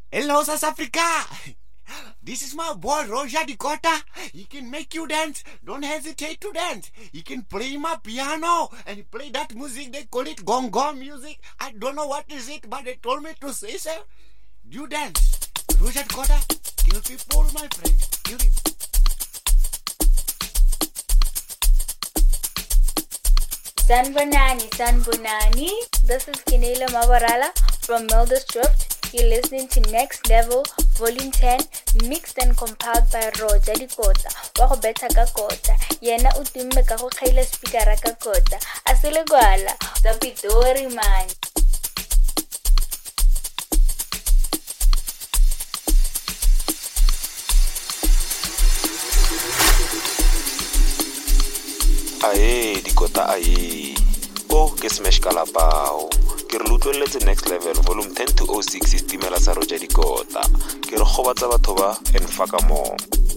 Hello, South Africa. This is my boy Roger Dakota. He can make you dance. Don't hesitate to dance. He can play my piano and he play that music. They call it gong gong music. I don't know what is it, but they told me to say so. You dance. Roger Dakota, kill people, my friend. Kill him. Sanbonani. This is Kinela Mabarala from Melda's Drift. You're listening to Next Level, Volume 10, mixed and compiled by Roger Dakota. Wa go betha ka kota. Yena o tumme ka go kgaila speaker ka kota. Asile gwala, tsa Pitori man. Ae, Dakota ae. Oh, ke smash ka lapao. Ke re lutlweletse Next Level volume 10 to 06 istimela sa Roger Dakota. Ke re gobatsa batho ba and faka mo.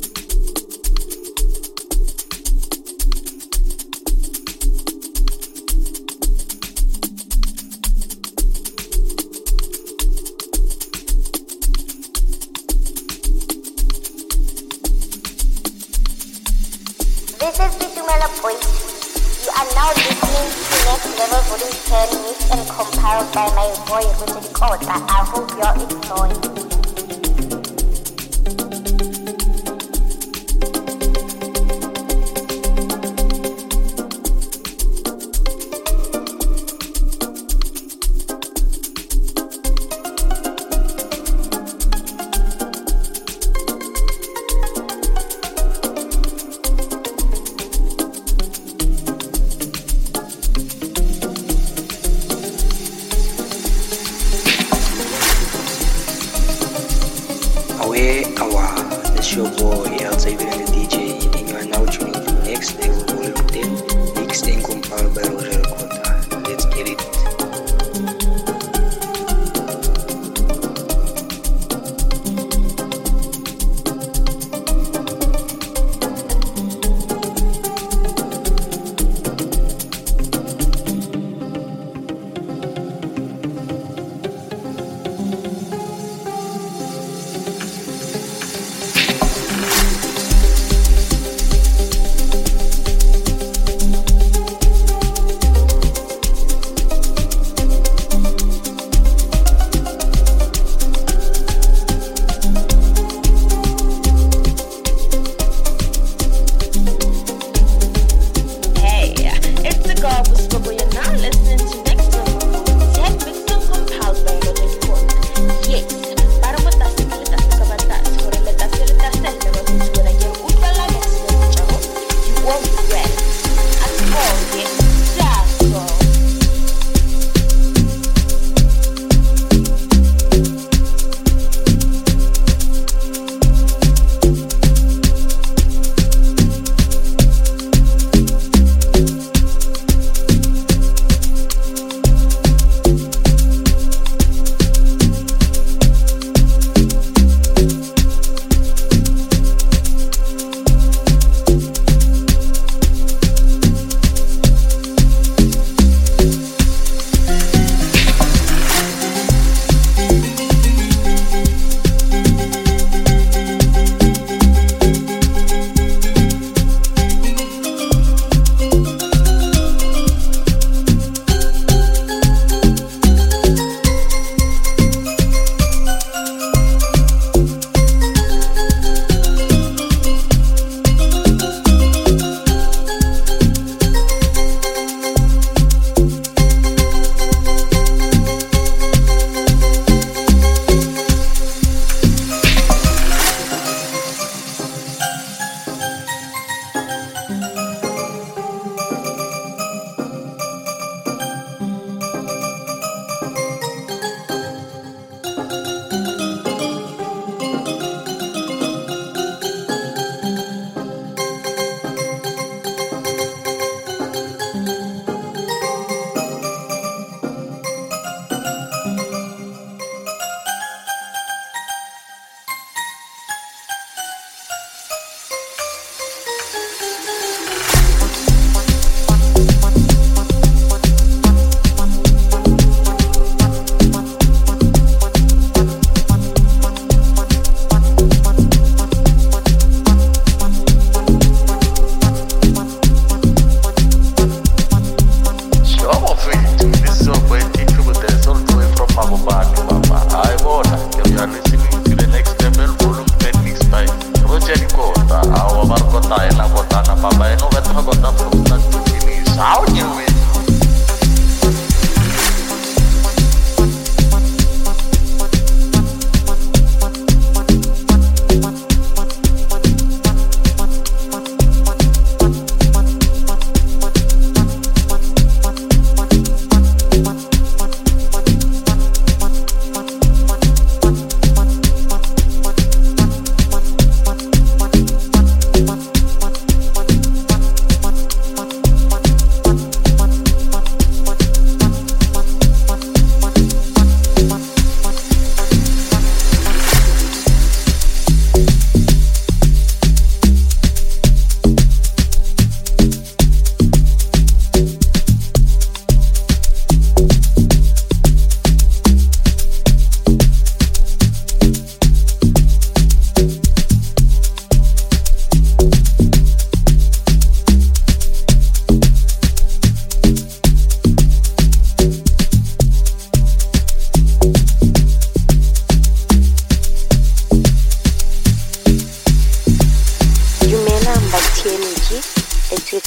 This is Bitumela Boys. You are now listening to Next Level Volume 10, mixed and compiled by my boy Roger Dakota. I hope you're enjoying. It's your boy Xavier the DJ, and you are now tuning to Next Level Volume 10, mixed and compiled by Roger Dakota. Let's get it.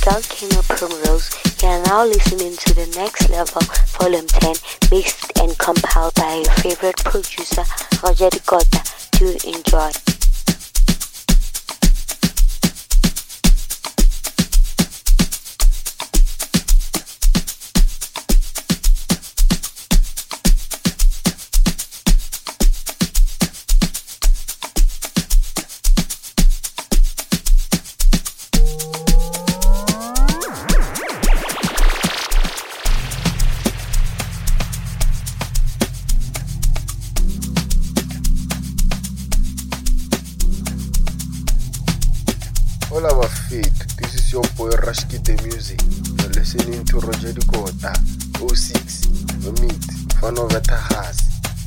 Volcano Primrose. You are now listening to the Next Level Volume 10, mixed and compiled by your favorite producer, Roger Dikota. Do enjoy. Hola Bafit, this is your boy Rashki the Music. You're listening to Roger Dikota, 06, Meet, Fanoveta Haas.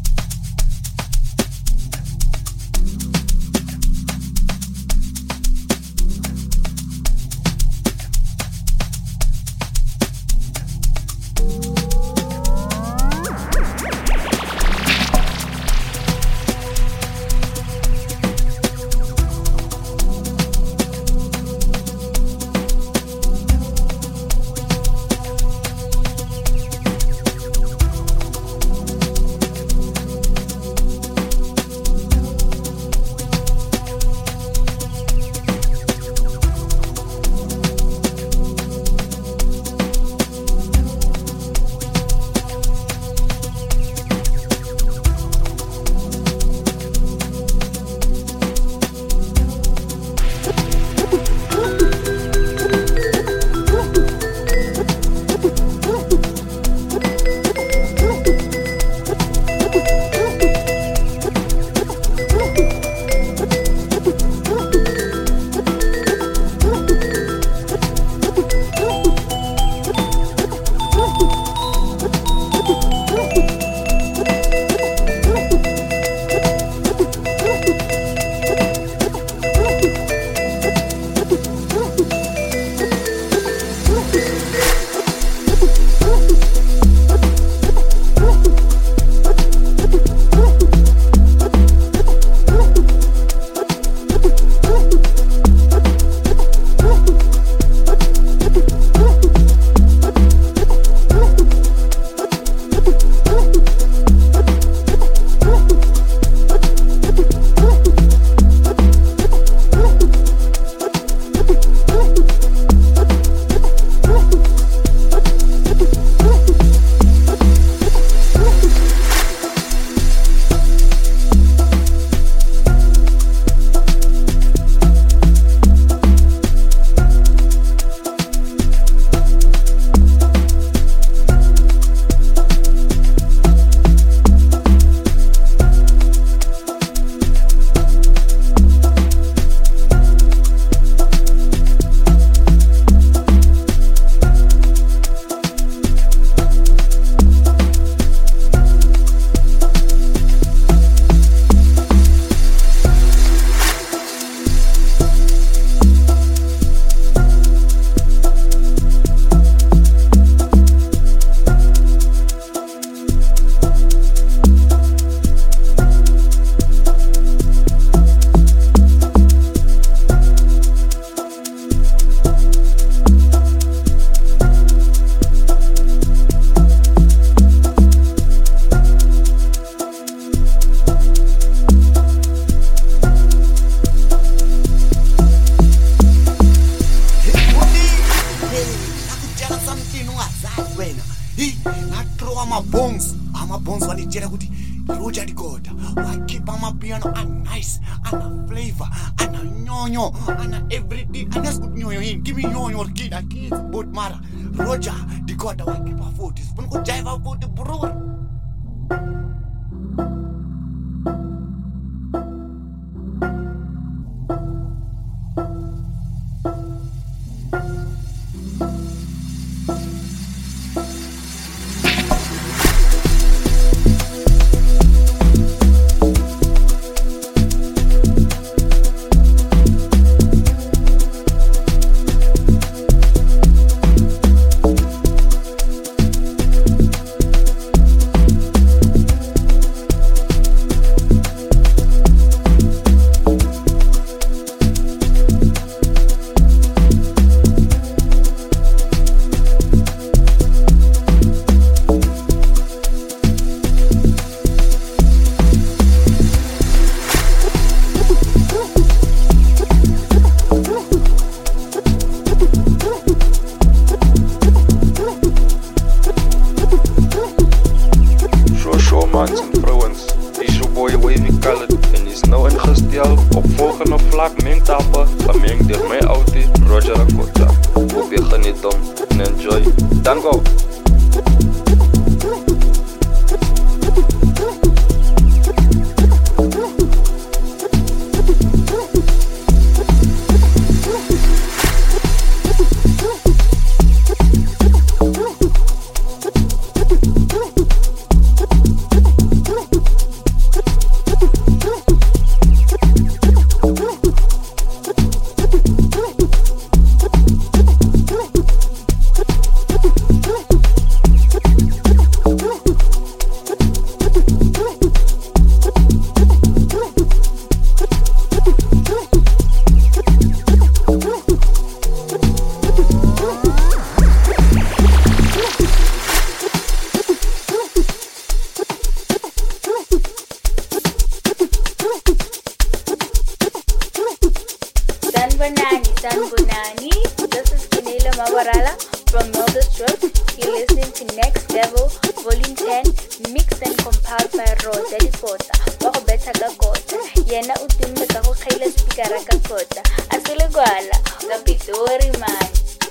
amabhonzi vanijera kuti Roger Dikota wakipa amapiano anice, ana flavor, ana nyonyo, ana everything. And that's good nyonyo in. Give me nyonyo kid, a kid, but mara. Roger Dikota wakipa 40. Spun ko jaiva 40 bro. boy wavy colored en is nou ingestel op volgende vlak mengtappe gemengd deur my outie Roger Akota. Hoop jy geniet hom en enjoy. Danko. Sanbonani. This is Kinela Mabarala from Melda's Drift. You're listening to Next Level, Volume 10, mixed and compiled by Roja Dikota. Wako beta kakota. Yena utimbe kako kaila speakera kakota. Asile gwala, kapidori man.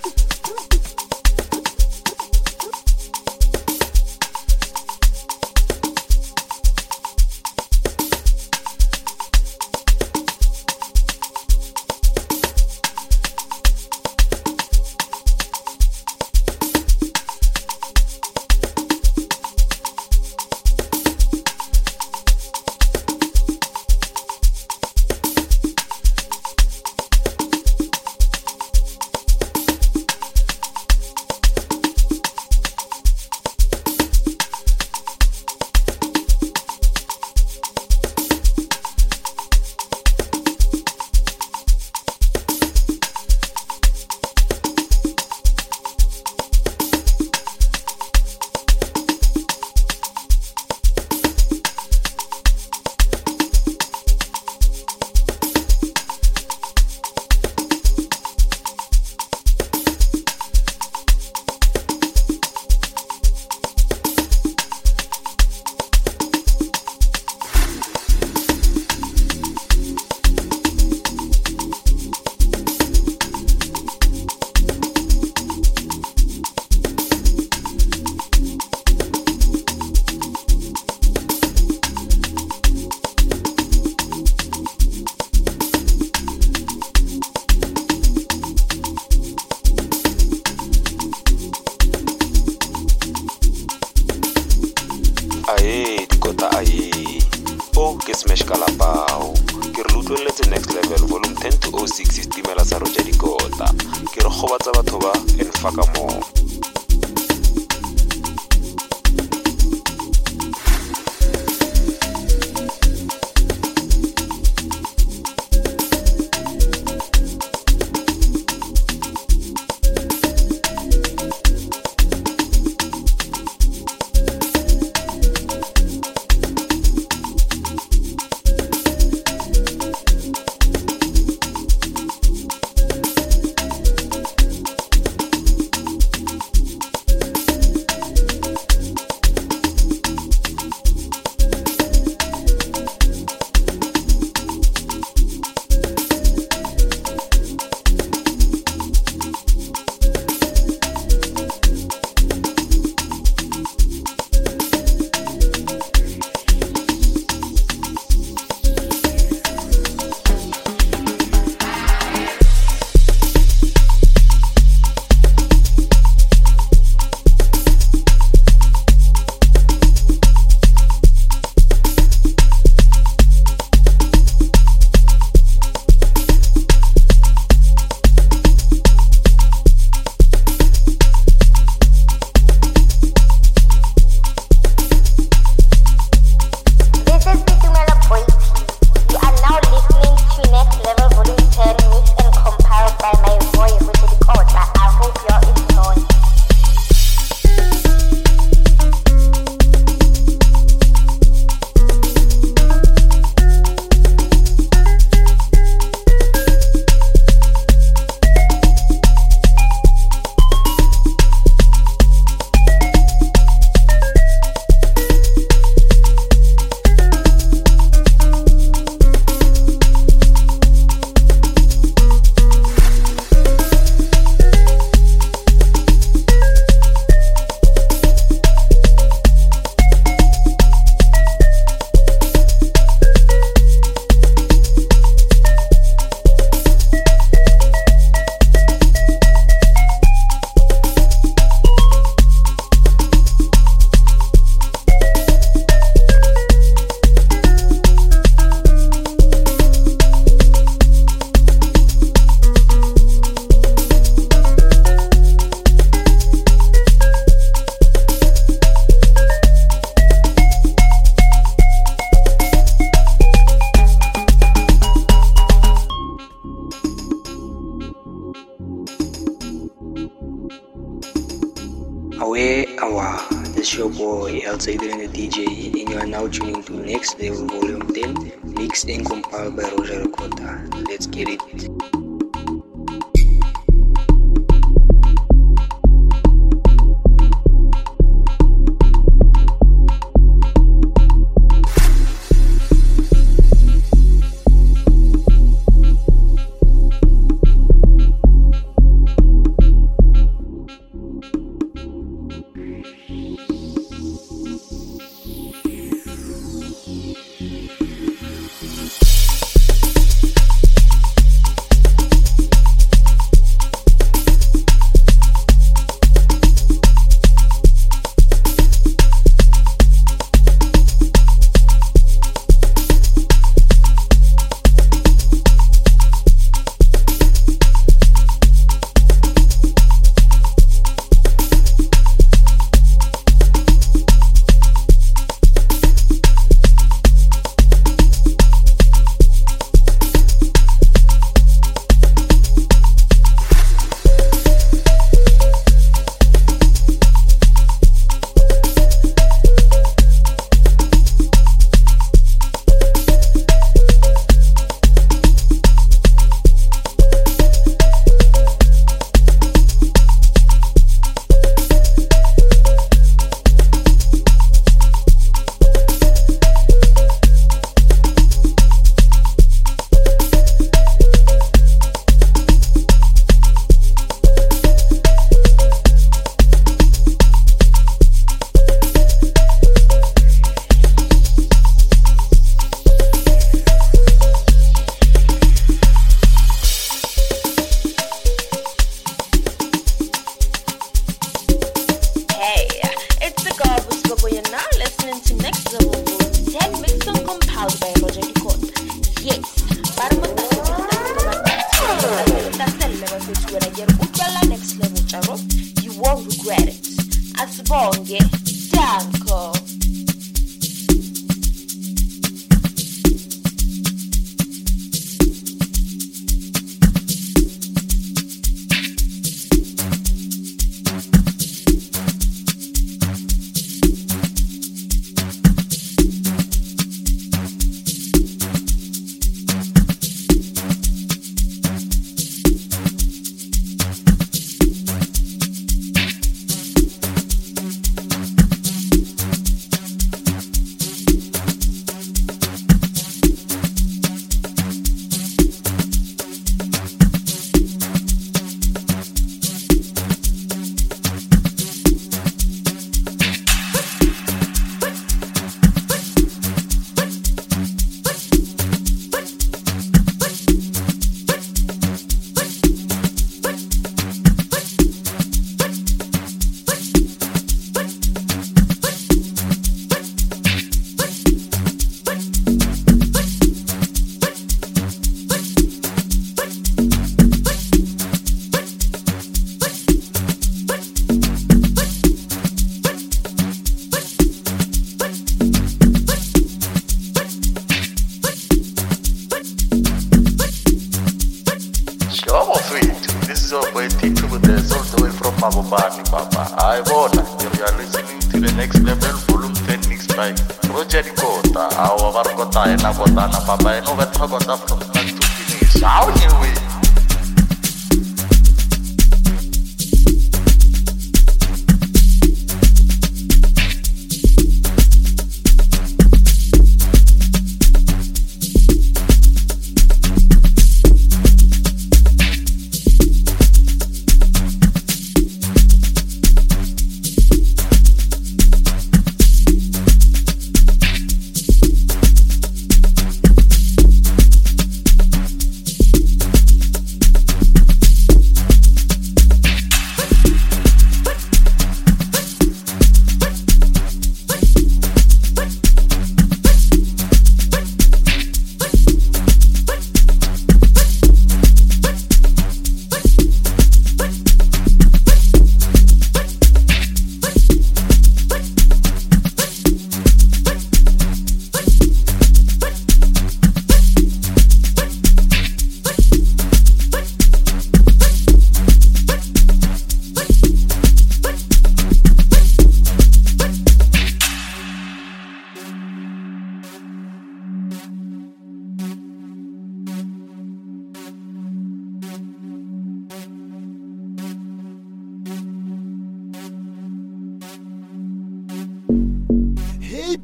Aye, Dikota aye. Oh, ke smash kalapao. Ke re lutlweletse Next Level volume 10 to 06 istimela sa Roja Dikota. Ke re gobatsa batho ba enfaka mo. your boy Outsider and the DJ, and you are now tuning to Next Level Volume 10, mixed and compiled by Roger Kota. Let's get it.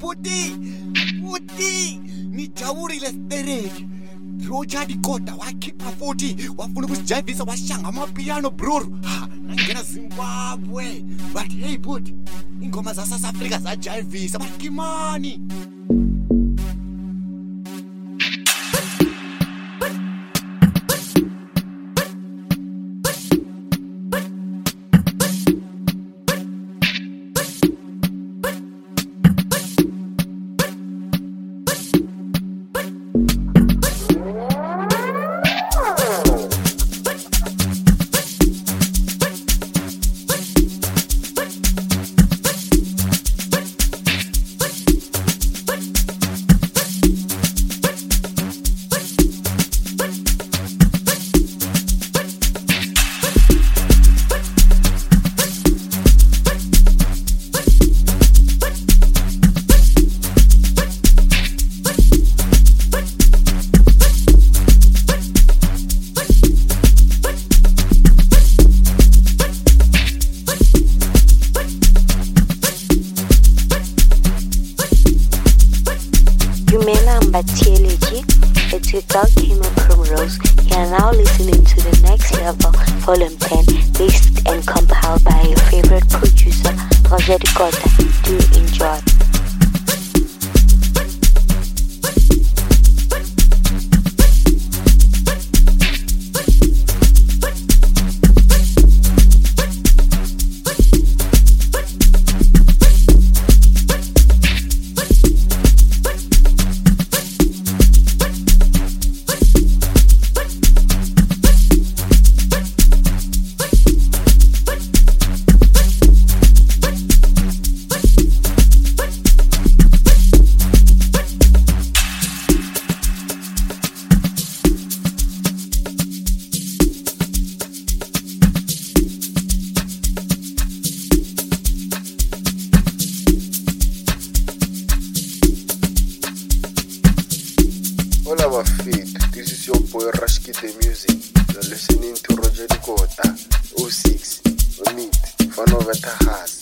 Puti nijawurile stereki Roger Dikota wakhipha futhi wafuna ukusijayivisa washanga amapiano bro nangena Zimbabwe but hey Puti ingoma za South Africa sajayivisa but kimani It's your girl Kima Primrose. You are now listening to the Next Level Volume 10, mixed and compiled by your favorite producer, Roger Dikota. Do enjoy. This is your boy Rashki the Music. You're listening to Roger Dikota 06 Meet Fanova Tahas.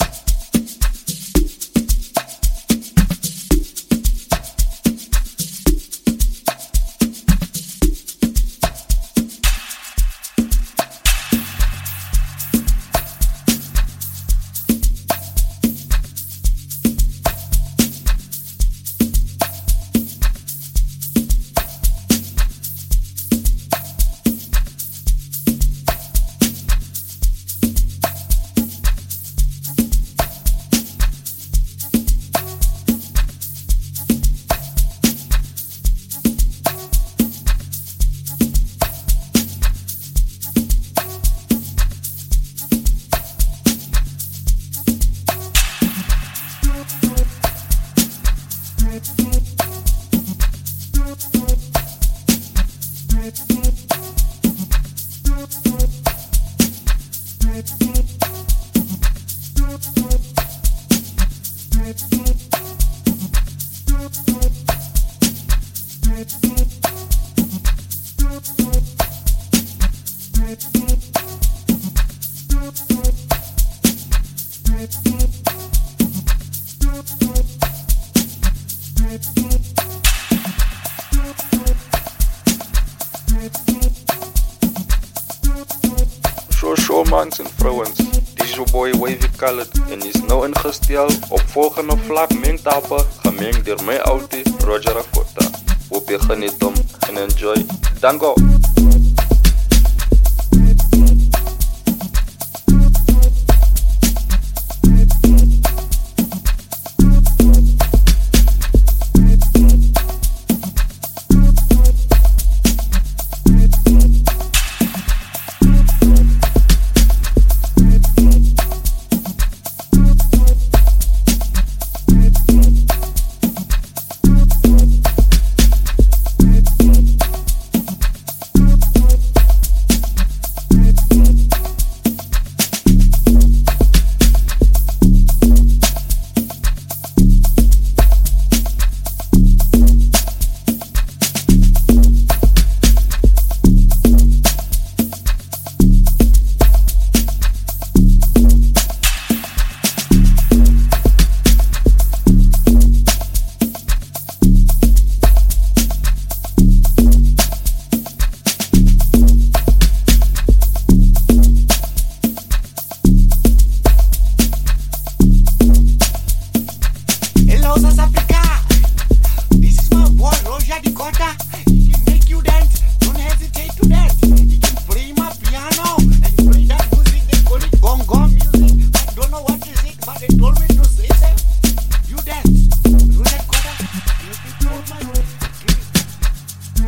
Mans en vrouwens, dit is your boy Wavy Khaled en is nou ingestel op volgende vlak mengtappe gemengd door my outie Roger Dikota. Hoop je geniet om en enjoy. Dango!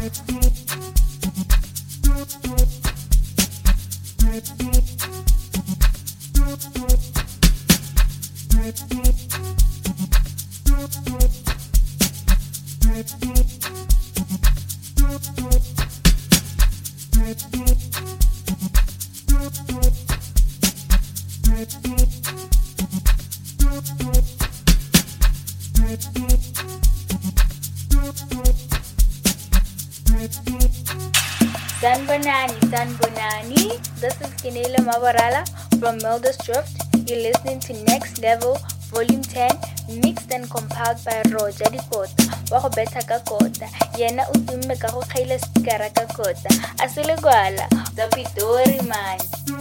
Sanbonani. This is Kinela Mabarala from Melda's Drift. You're listening to Next Level, Volume 10, mixed and compiled by Roger Dikota. Wa go betha ka kota. Yena o tumme ka go khaila speaker ka kota. Asile gwala, the Pitori man.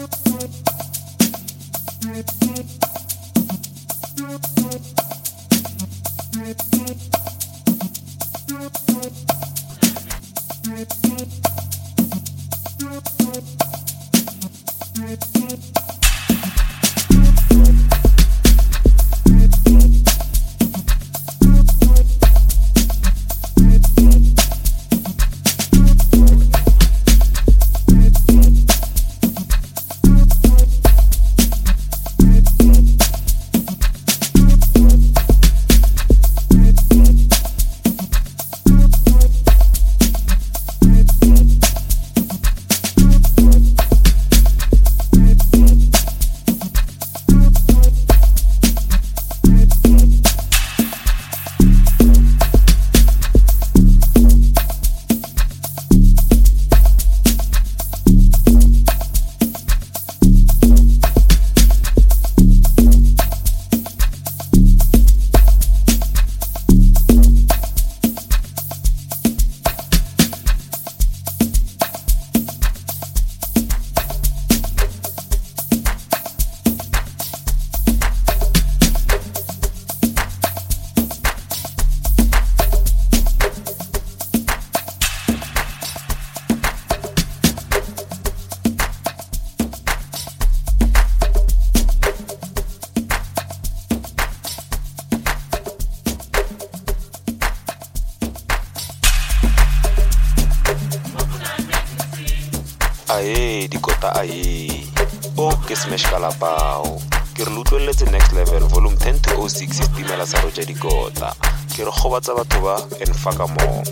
Ae, Dikota ae. O ke smash ka lapao. Ke re lutlweletse Next Level Volume 10 to 06 istimela sa Roger Dikota. Ke re gobatsa batho ba and faka mo.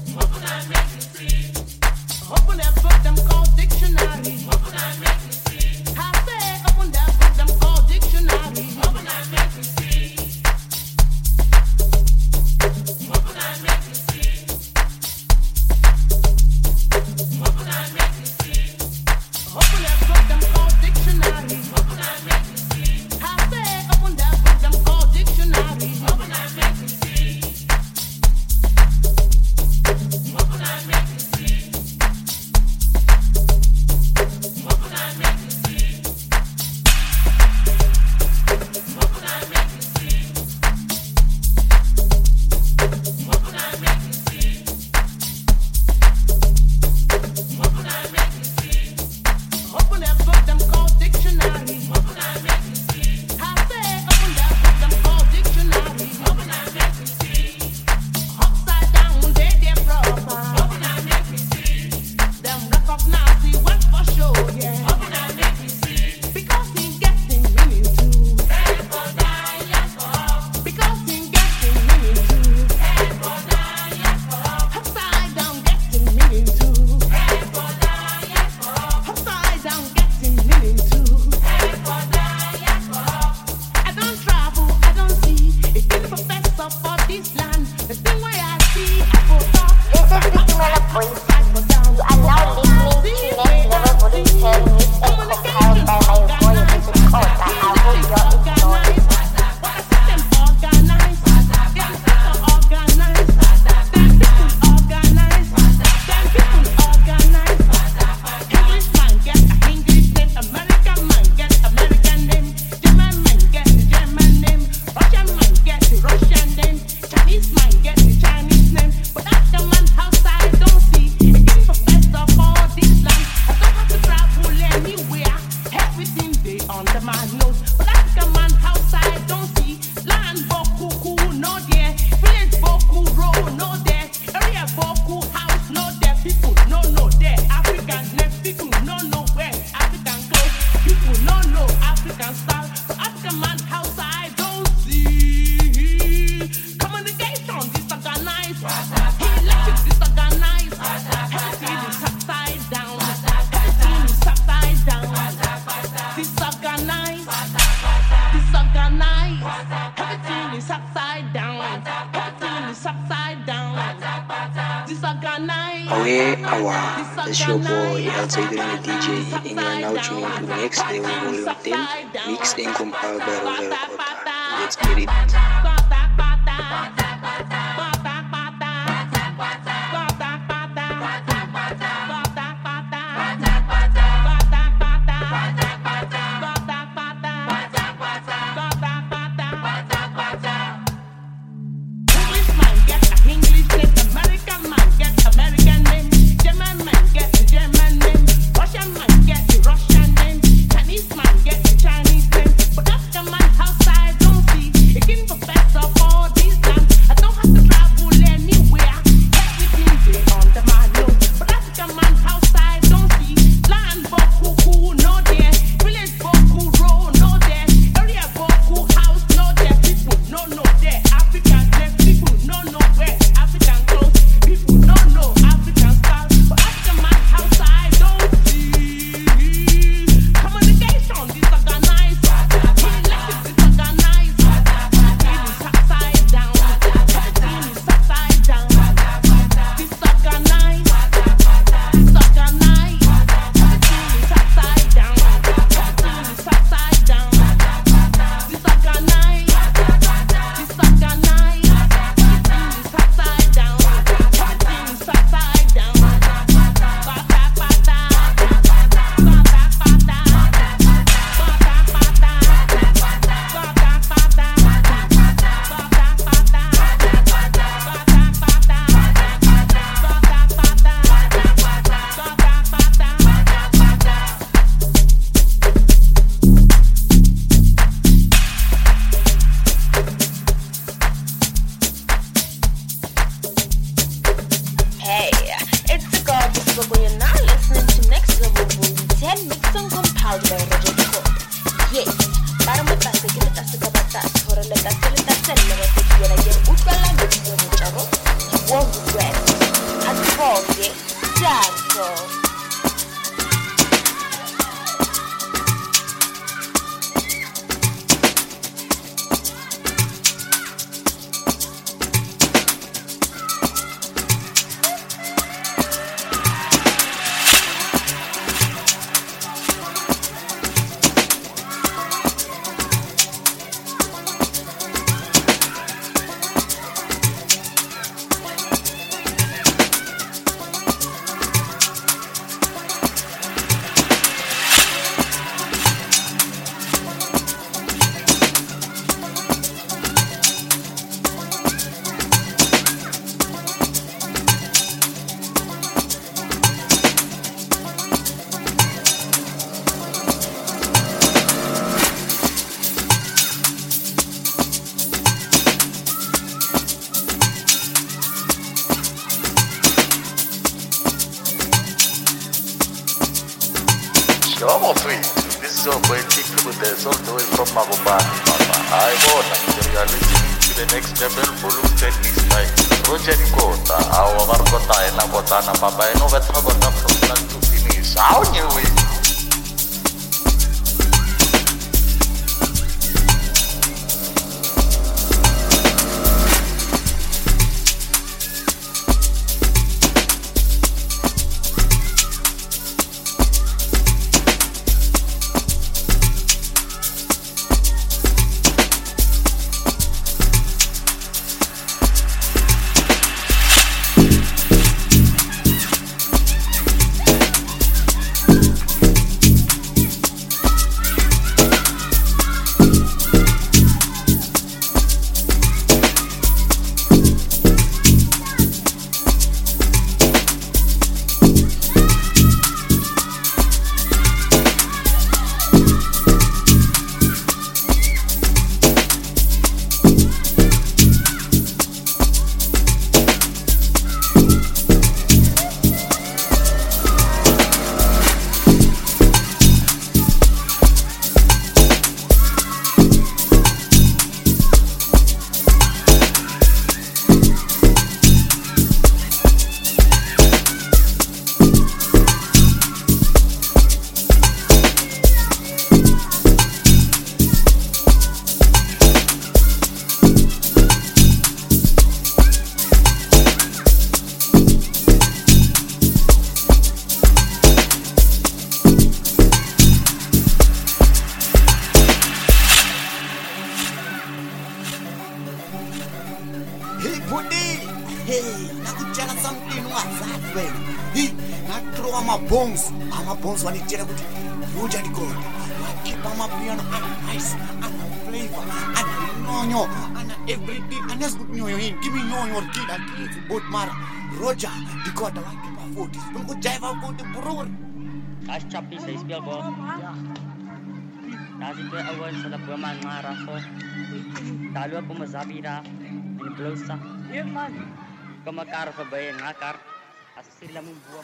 Open that book, them called dictionary. Open that make me see. I say, open that book, them called dictionary. Open that make me see. Open that make me see. Open that make me see. Open that book, them called dictionary. Open that make me see. I say, open that book, them called dictionary. Open that make me see. Open that make me see. No there, area Boku house, no there. People no know their African name. People no know where African clothes. People no know African style. So African man house I don't see. Communication disorganized. Electric disorganized. Everything is upside down. Everything is upside down. Disorganized. Disorganized. Everything is upside down. Everything is upside down. Disorganized. Awa, it's your boy El Tigre and the DJ, and you are now tuning to Next Level Volume 10, mixed and compiled by Roger Kota. Let's get it. This is your boy Tick with the all the way from Mabobani. I want you are listening to the next level volume 10 mixed by Roger Kota. Our Marcota and Abotana Papa and over Tabata from start to finish. How new way? everything ungazali wena. Hey, nathrow ama-bones wanitshela ukuthi Roger Dikota wakhipha amapiano ana-nice, ana-flavor, ana-nyonyo, ana-everything, anezikunyonyo yini, give me nyonyo kid akithi but mara Roger Dikota wakhipha 40 sibonkujayiva ukuthi bror. As Chappie sa speel ko. Nasi ko awan sa labuman ngara ko. Dalo po mazabira ni blosa. Man. Kamakar pa ba yan ngakar? As sila mong buwam.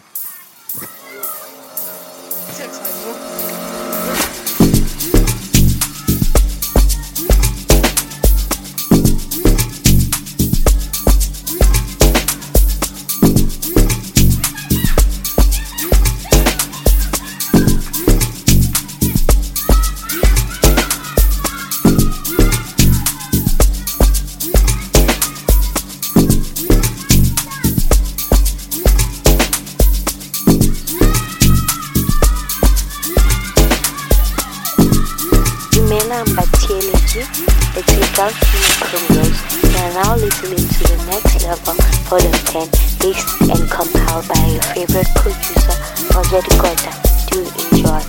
It's your girl Kina Primrose. You are now listening to the Next Level Volume 10, mixed and compiled by your favorite producer, Roger Dikota. Do enjoy.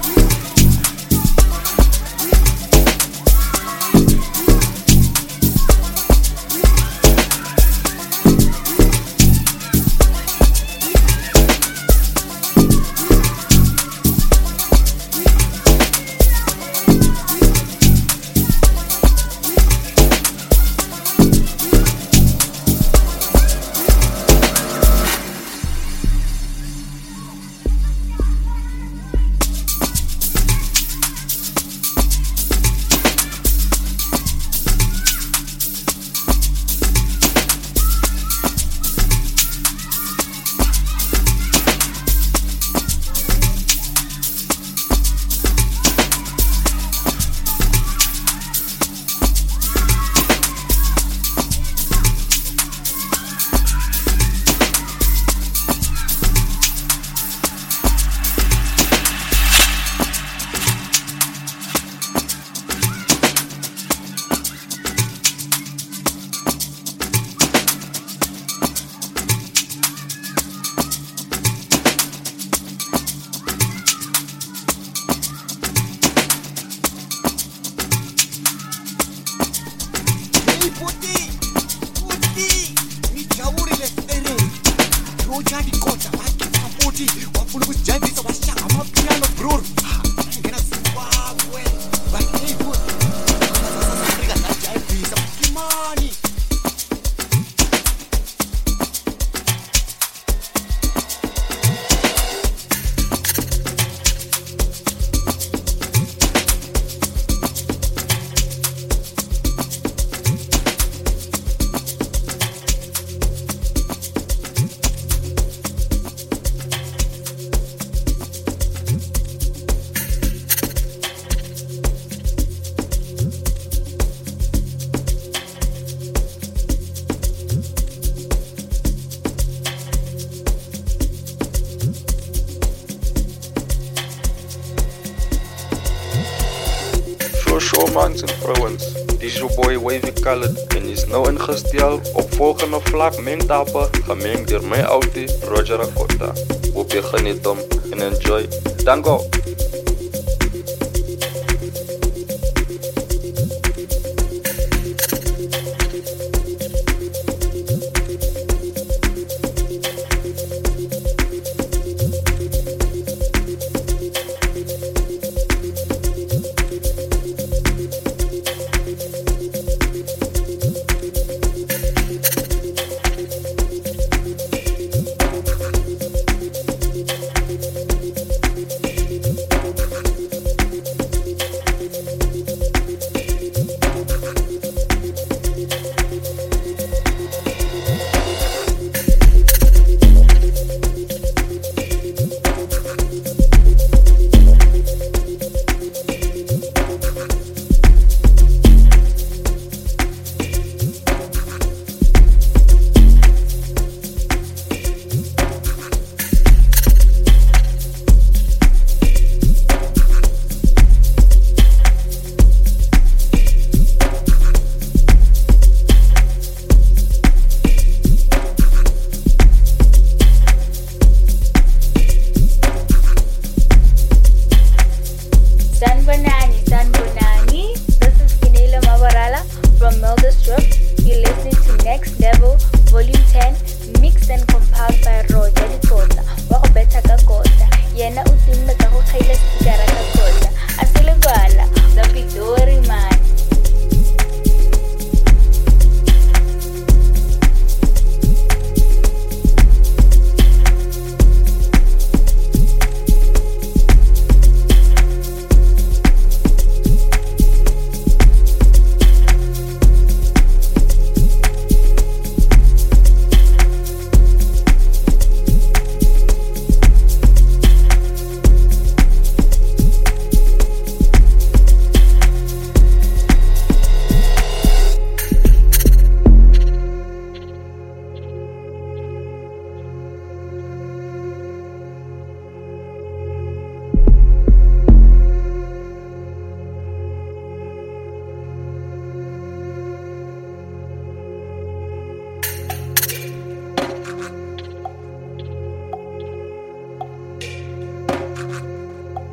Mans en vrouwens, dit is your boy Wavy Khaled en is nou ingestel op volgende vlak mengtappen gemengd door mijn oude Roger Dikota. Hoop je geniet hem en enjoy. Dango!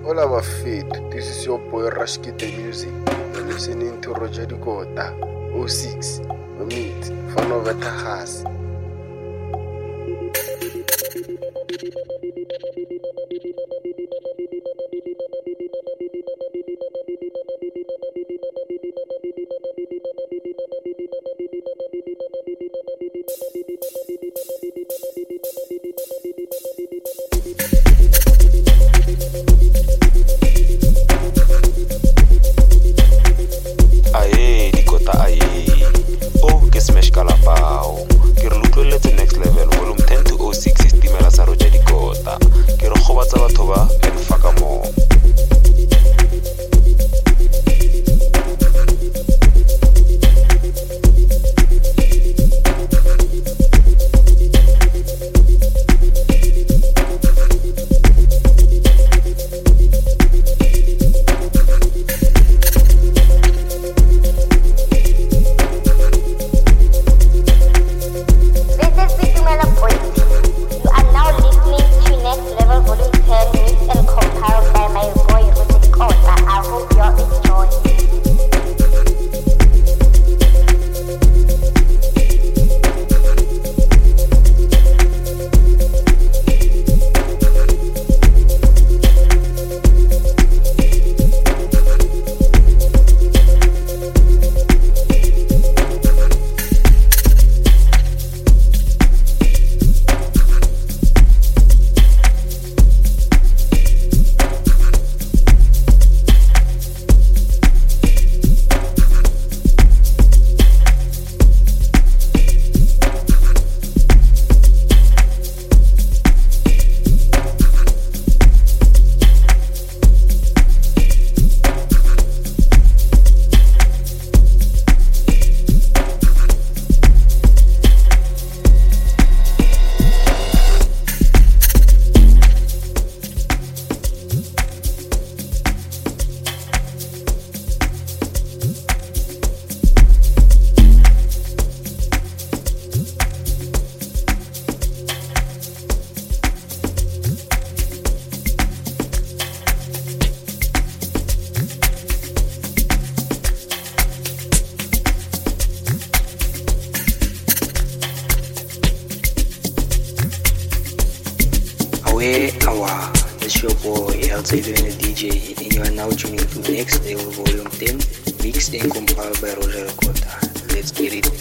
Hola bafethu, this is your boy Rashki the Music. You're listening to Roger Dikota, 06, Meet, Fanova Tahas. Aye, Dikota aye. Oh, ke smash kalapao. Ke re lutlweletse next level volume 10 to 06 istimela sa Roger Dikota. Ke re gobatsa batho ba and faka mo. This is Fitumela Boys. You are now listening to Next Level Volume 10, mixed and compiled by my boy Roger Dikota. I hope you all enjoy. Awa, it's your boy LZ doing the DJ, and you are now tuning to Next Level Volume 10, mixed and compiled by Roger Dikota. Let's get it.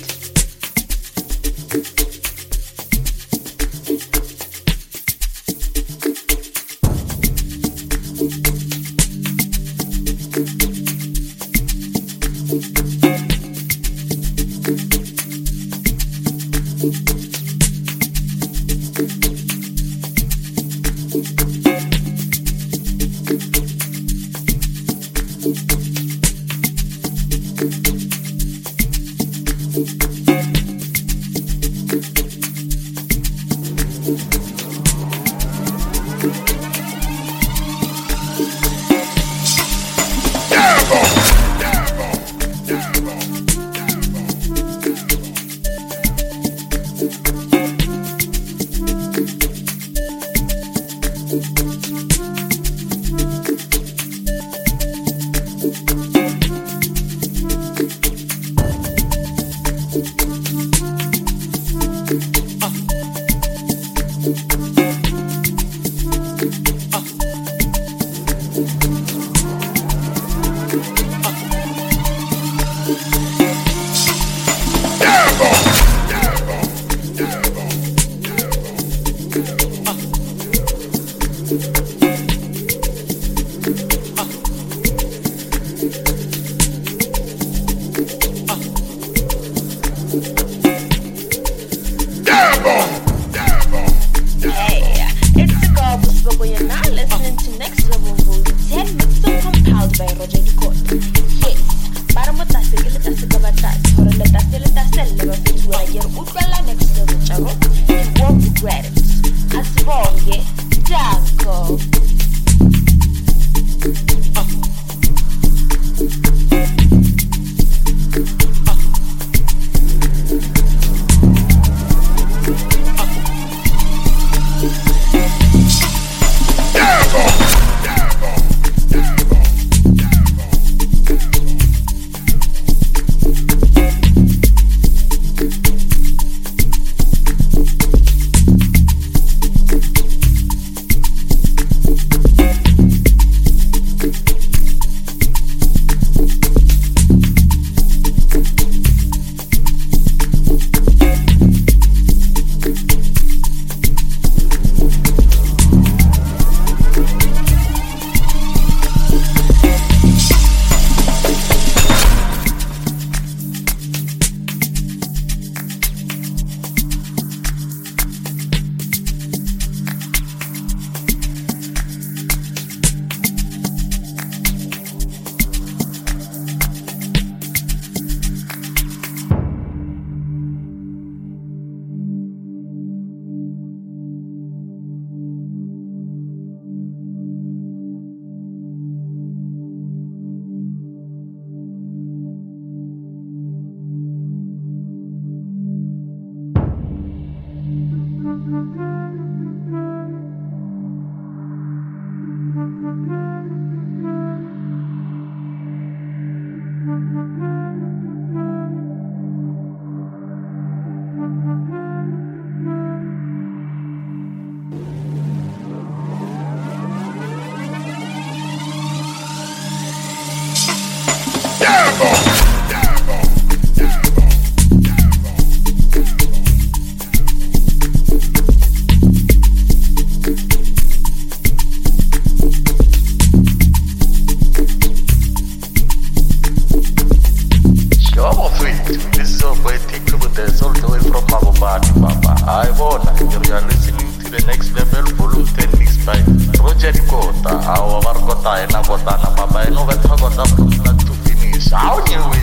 Next Level Volume 10 mixed by Roger Dikota. Our Varkota and Akotana Papa and Overtakota to finish. How do we?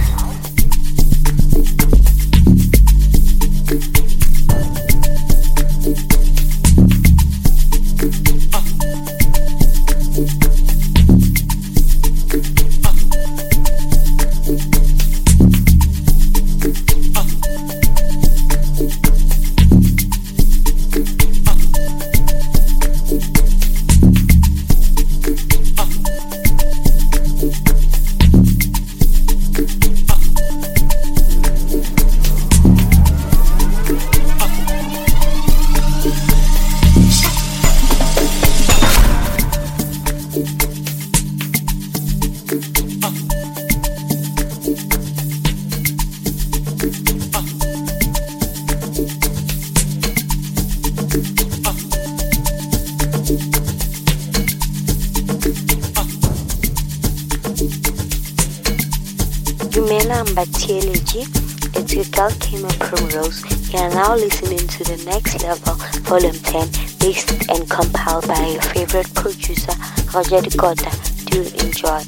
It's your girl Kima Primrose. You are now listening to the Next Level Volume 10, mixed and compiled by your favorite producer, Roger Dikota. Do enjoy.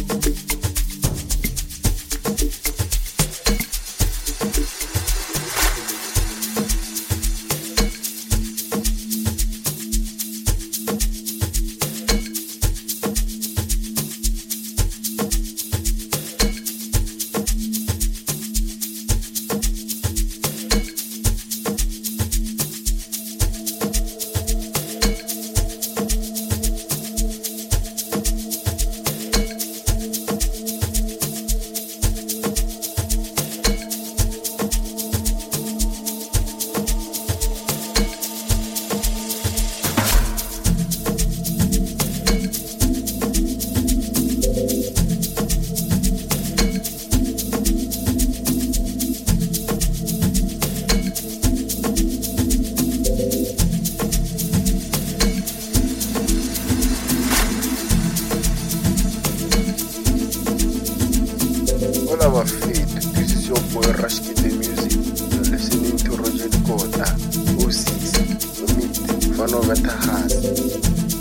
Our feet. This is your boy Rashki the Music. You're listening to Roger Dikota, 06, Meet, Fan of Tahas.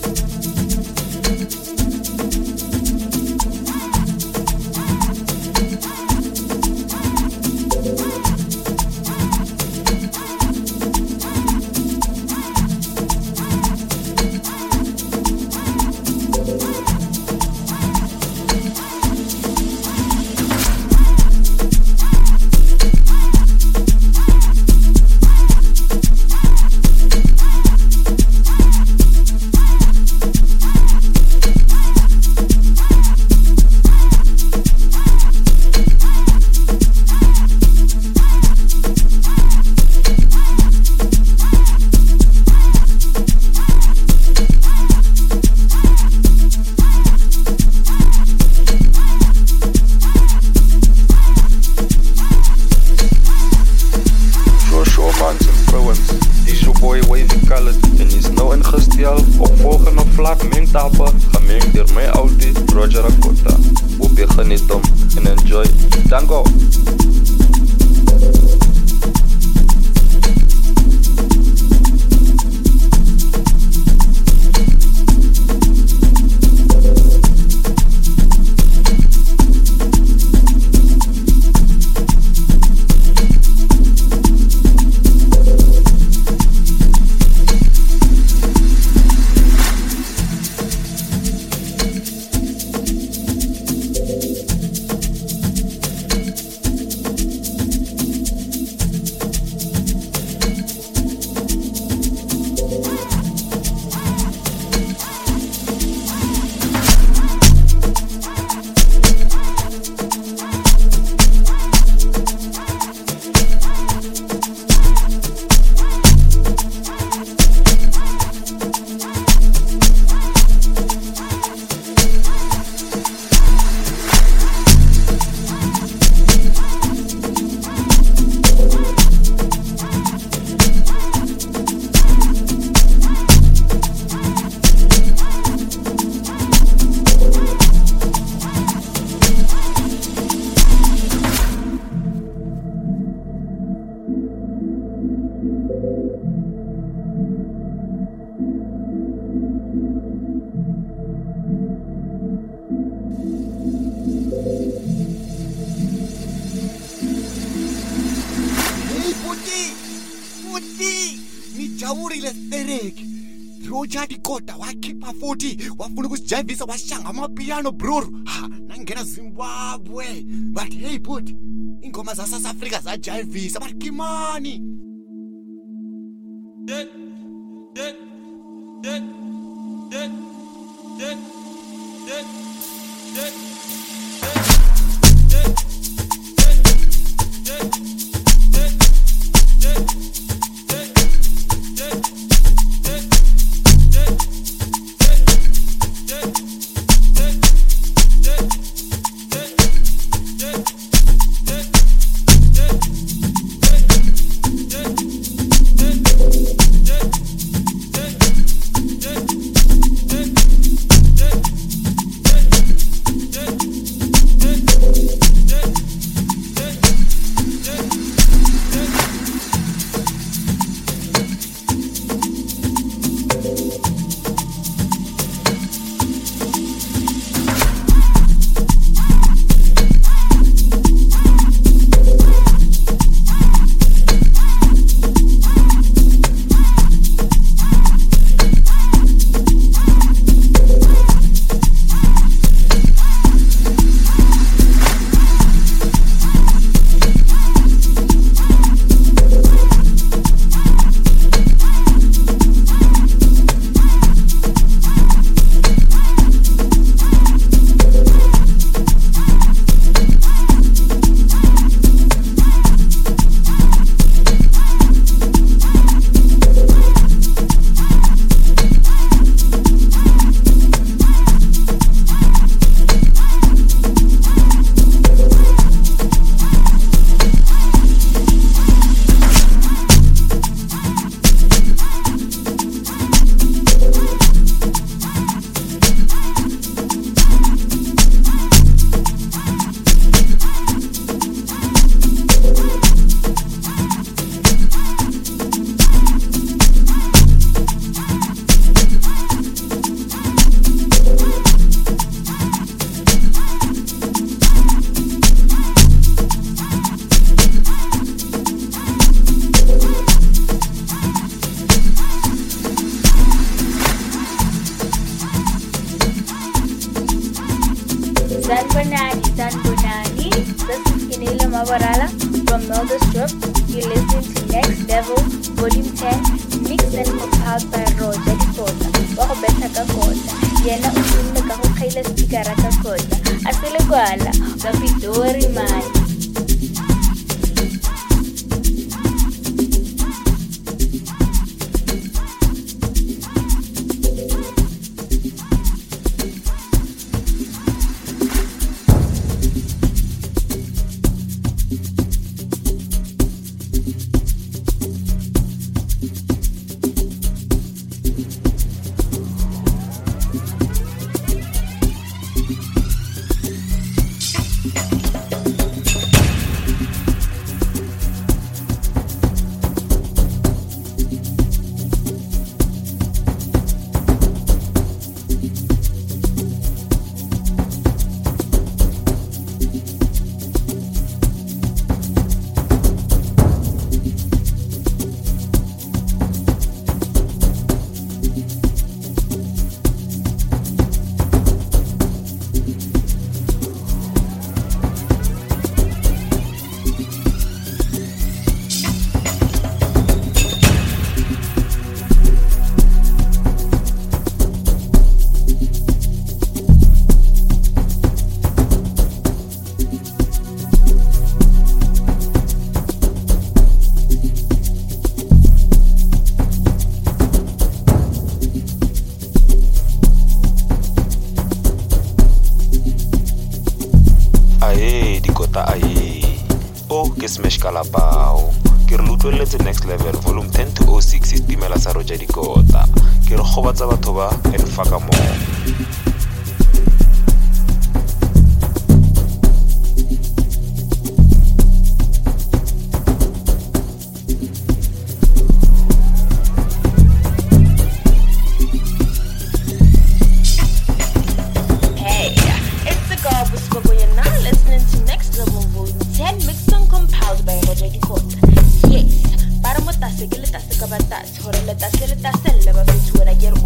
Opvolgende vlak mengtappen, gemengd door mijn oude Roger Dikota. Hoop je geniet om en enjoy. Danko! Roger Dikota wakhipha futhi wafuna ukusijayivisa washanga amapiano bro. Ha nangena Zimbabwe. But hey but ingoma za South Africa zajayivisa but kimani. Zanbonani. This is Kinelo Mabarala from Melda's Drift. You're listening to Next Level, Volume 10, mixed and compiled by Roger Dikota. Wako beta kakota. Yena usunne kaho kaila stikara kakota. Asile kwala, kapidori mani. Smash Kalabao ke re lutlweletse Next Level Volume 10 to 06 istimela sa Roger Dikota ke re gobatsa batho ba enfaka mo. Yes, para motasse ke le tase ka batatse hore le tase ba fethuela ke re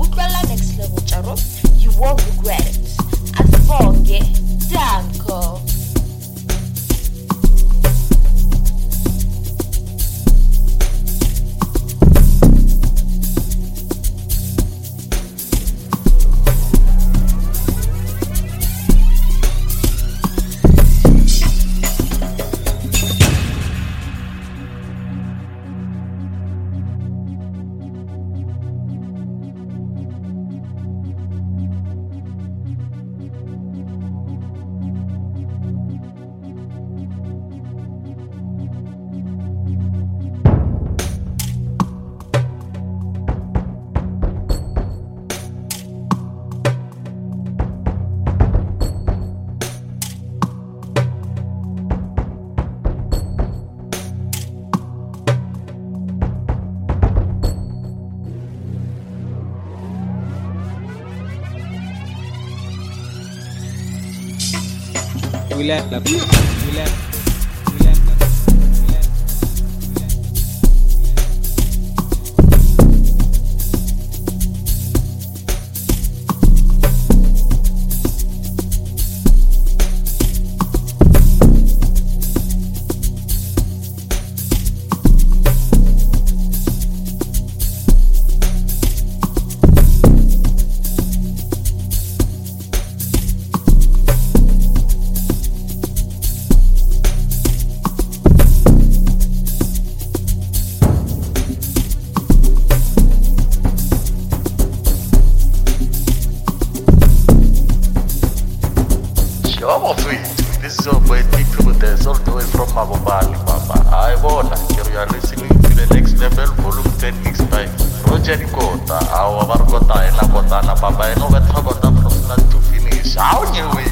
This is your boy Big Triple Dance, all the way from Mabobali, Papa. I wanna you are listening to the next level, volume 10 mix by Roger Kota. Our Margota and Nakotana, Papa, and over Tragota from start to finish. How you way?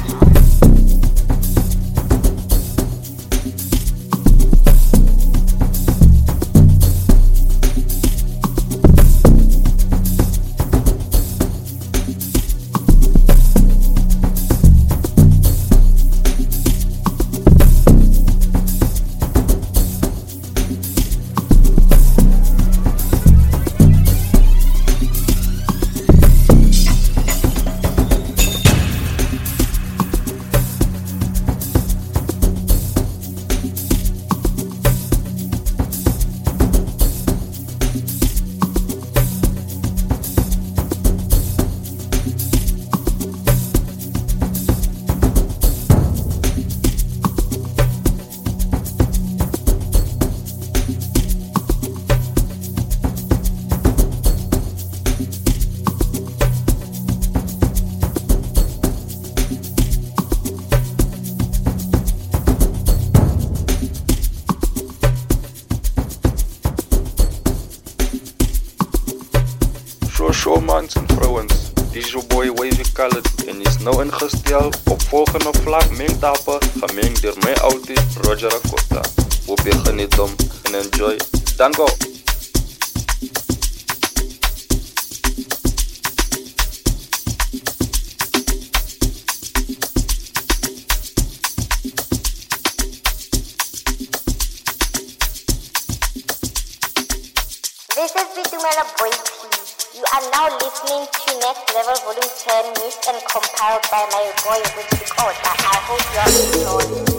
Showmans en vrouwens, dit is your boy Wavy Khaled en is nou ingestel op volgende vlak mengtappen gemengd door mijn oudie Roger Acosta. Hoop je geniet om en enjoy. Danko! This is Bitumela Boy T. You are now listening to Next Level Volume 10, mixed and compiled by my boy Richie Kota. I hope you are enjoying.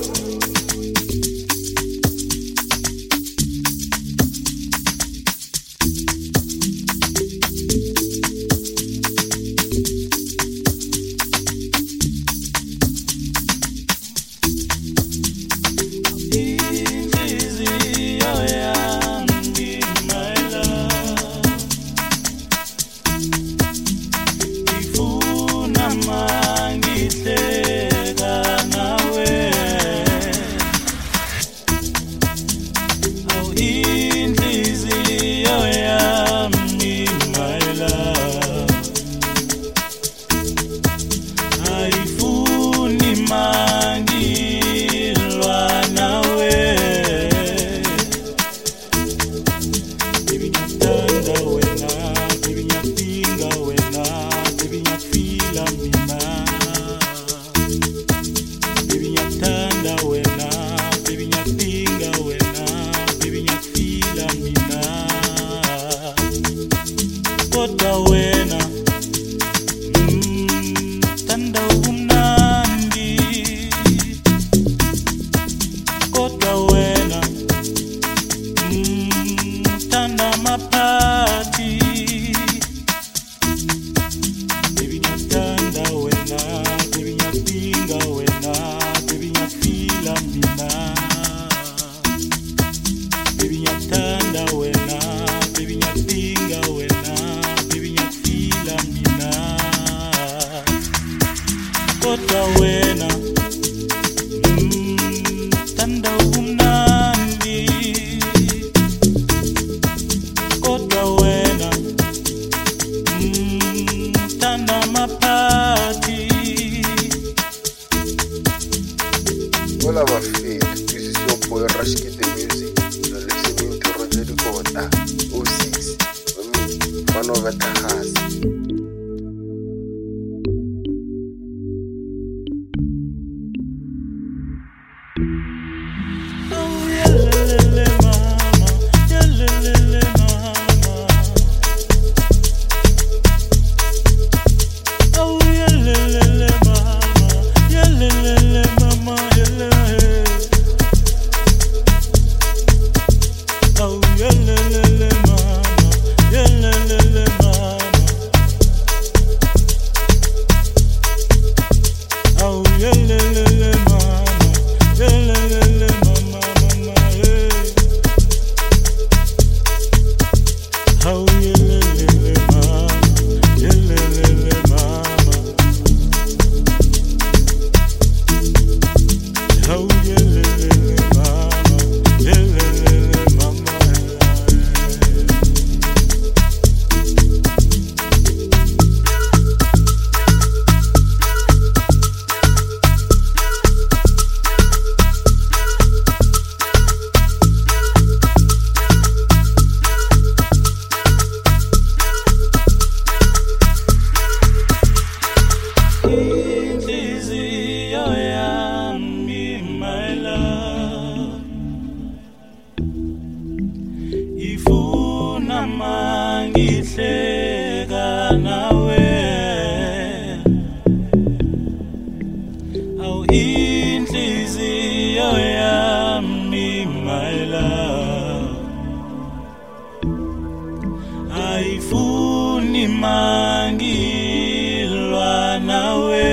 Hola, my feet. This is your boy Rashki the Music. You're listening to Roger Kota, 06. For me, one of the house. nawe aw inhliziyo yami my love ayifuni mangilwa nawe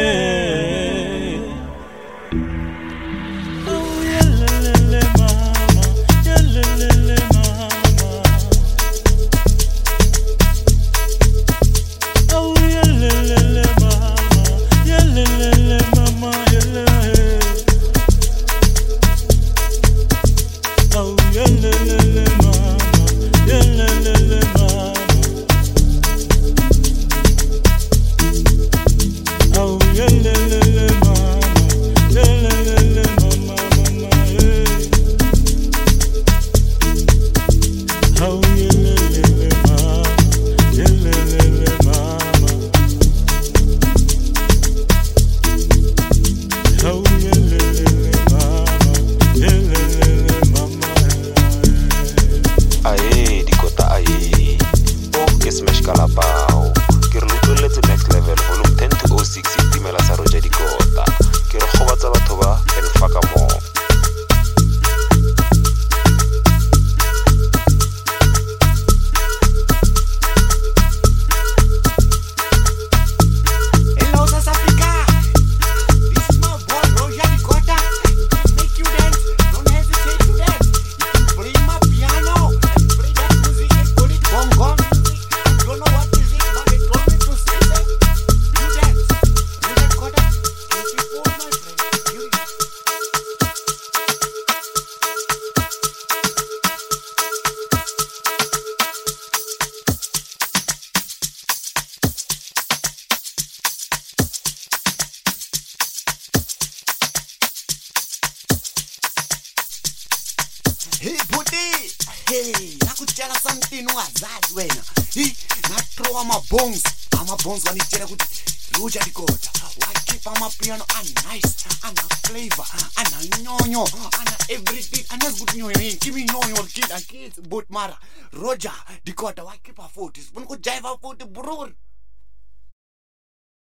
Hey buddy, hey, nakutshela something ungazazi wena. Nathrow ama-bones wanitshela ukuthi Roja Dikota wakhipha amapiano nice, ana-flavor, ana-nyonyo, ana-everything. Anazi ukuthi nyonyo yini, kimi nyonyo kid, akithi but mara Roja Dikota wakhipha 40. Sifuna ukujiva 40 bror.